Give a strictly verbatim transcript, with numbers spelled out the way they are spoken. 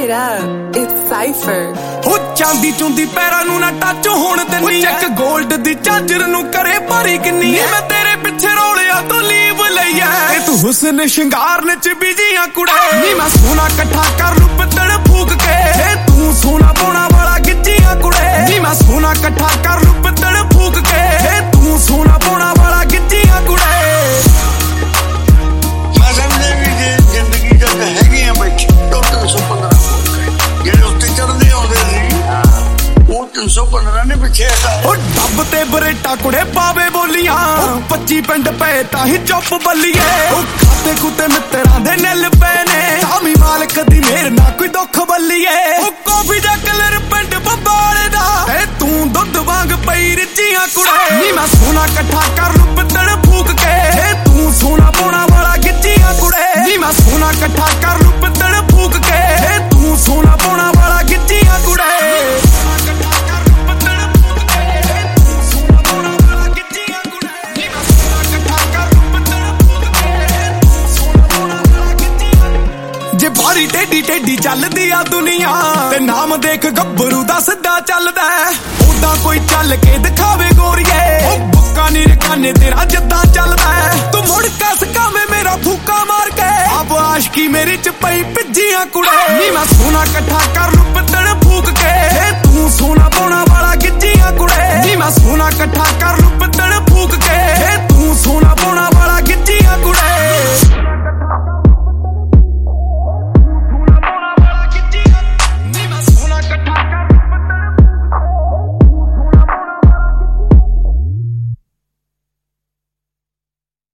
it up, it's Cypher. ਹੋ ਚਾਂਦੀ ਚੁੰਦੀ ਪੈਰਾਂ ਨੂੰ ਨਾ ਟੱਚ ਹੋਣ ਦਿੰਨੀ ਚੱਕ ਗੋਲਡ ਦੀ ਝਾਂਜਰ ਨੂੰ ਕਰੇ ਭਾਰੀ ਕਿੰਨੀ ਮੈਂ ਤੇਰੇ ਪਿੱਛੇ ਰੋਲਿਆ ਤੂੰ ਲੀਵ ਲਈ ਐ ਤੂੰ ਹੁਸਨ ਸ਼ਿੰਗਾਰਨ ਚ ਬਿਜੀਆਂ ਕੁੜੇ ਨੀ ਮੈਂ ਸੋਨਾ ਇਕੱਠਾ ਕਰ ਲੂ ਪਿੱਤਲ ਫੂਕ ਕੇ ਤੂੰ ਸੋਨਾ ਪਾਉਣਾ ਵਾਲਾ ਗਿੱਜੀਆਂ ਕੁੜੇ ਨੀ ਮੈਂ ਸੋਨਾ ਇਕੱਠਾ ਕਰ ਲੂ ਪਿੱਤਲ ਫੂਕ ਕੇ ਤੂੰ ਸੋਨਾ ਪਾਉਣਾ ਵਾਲਾ ਗਿੱਜੀਆਂ ਕੁੜੇ ਮੈਂ ਸਮਝੇ ਵੀ ਜੇ ਜ਼ਿੰਦਗੀ ਚ ਹੈਗੀਆਂ ਬੈਠੀ ਤਿੰਨ ਸੌ ਪੰਦਰਾਂ ਜਿਹੜੇ ਉੱਤੇ ਚੜਦੇ ਆਉਂਦੇ ਸੀ ਉਹ ਤਿੰਨ ਸੌ ਪੰਦਰਾਂ ਨੇ ਪਿੱਛੇ ਉਹ ਡੱਬ ਤੇ ਬਰੇਟਾ ਕੁੜੇ ਪਾਵੇ ਬੋਲੀਆਂ ਪੱਚੀ ਪਿੰਡ ਪਏ ਤਾਂ ਹੀ ਚੁੱਪ ਬੱਲੀਏ ਉਹ ਖਾਤੇ ਕੁੱਤੇ ਮਿੱਤਰਾਂ ਦੇ ਨਿੱਲ ਪਏ ਨੇ ਸਾਮੀ ਮਾਲਕ ਦੀ ਮੇਰ ਨਾ ਕੋਈ ਦੁੱਖ ਬੱਲੀਏ ਉਹ ਕਾਫੀ ਦਾ ਕਲਰ ਪਿੰਡ ਬੱਬਾਲੇ ਦਾ ਏ ਤੂੰ ਦੁੱਧ ਵਾਂਗ ਪਈ ਰਿੱਚੀਆਂ ਕੁੜੇ ਨੀ ਮੈਂ ਸੋਨਾ ਇਕੱਠਾ ਕਰ ਲੂ ਪਿੱਤਲ ਫੂਕ ਕੇ ਤੂੰ ਸੋਨਾ ਪਾਉਣਾ ਵਾਲਾ ਗਿੱਜੀਆਂ ਕੁੜੇ ਨੀ ਮੈਂ ਸੋਨਾ ਇਕੱਠਾ ਕਰ ਲੂ ਪਿੱਤਲ ਫੂਕ ਕੇ ਤੂੰ ਸੋਨਾ ਪਾਉਣਾ ਵਾਲਾ ਗਿੱਜੀਆਂ ਕੁੜੇ ਜੇ ਬਾਰੀ ਟੇਡੀ ਟੇਡੀ ਚੱਲਦੀ ਆ ਦੁਨੀਆ ਤੇ ਨਾਮ ਦੇਖ ਗੱਭਰੂ ਦਾ ਸਿੱਧਾ ਚੱਲਦਾ ਉਦਾਂ ਕੋਈ ਚੱਲ ਕੇ ਦਿਖਾਵੇ ਗੋਰੀਏ ਉਹ ਬੁੱਕਾ ਨੀ ਰਕਾਨੇ ਤੇਰਾ ਜਿੱਦਾਂ ਚੱਲਦਾ ਤੂੰ ਮੁੜ ਕਸ ਕਾਵੇਂ ਮੇਰਾ ਫੂਕਾ ਮਾਰ ਕੇ ਆਪ ਆਸ਼ਕੀ ਮੇਰੀ ਚ ਪਈ ਭਿੱਜੀਆਂ ਕੁੜੇ ਨੀ ਮੈਂ ਸੋਨਾ ਇਕੱਠਾ ਕਰ ਲੂ ਪਿੱਤਲ ਫੂਕ ਕੇ ਤੂੰ ਸੋਨਾ ਪਾਉਣਾ ਵਾਲਾ ਗਿੱਜੀਆਂ ਕੁੜੇ ਨੀ ਮੈਂ ਸੋਨਾ ਇਕੱਠਾ ਕਰ ਲੂ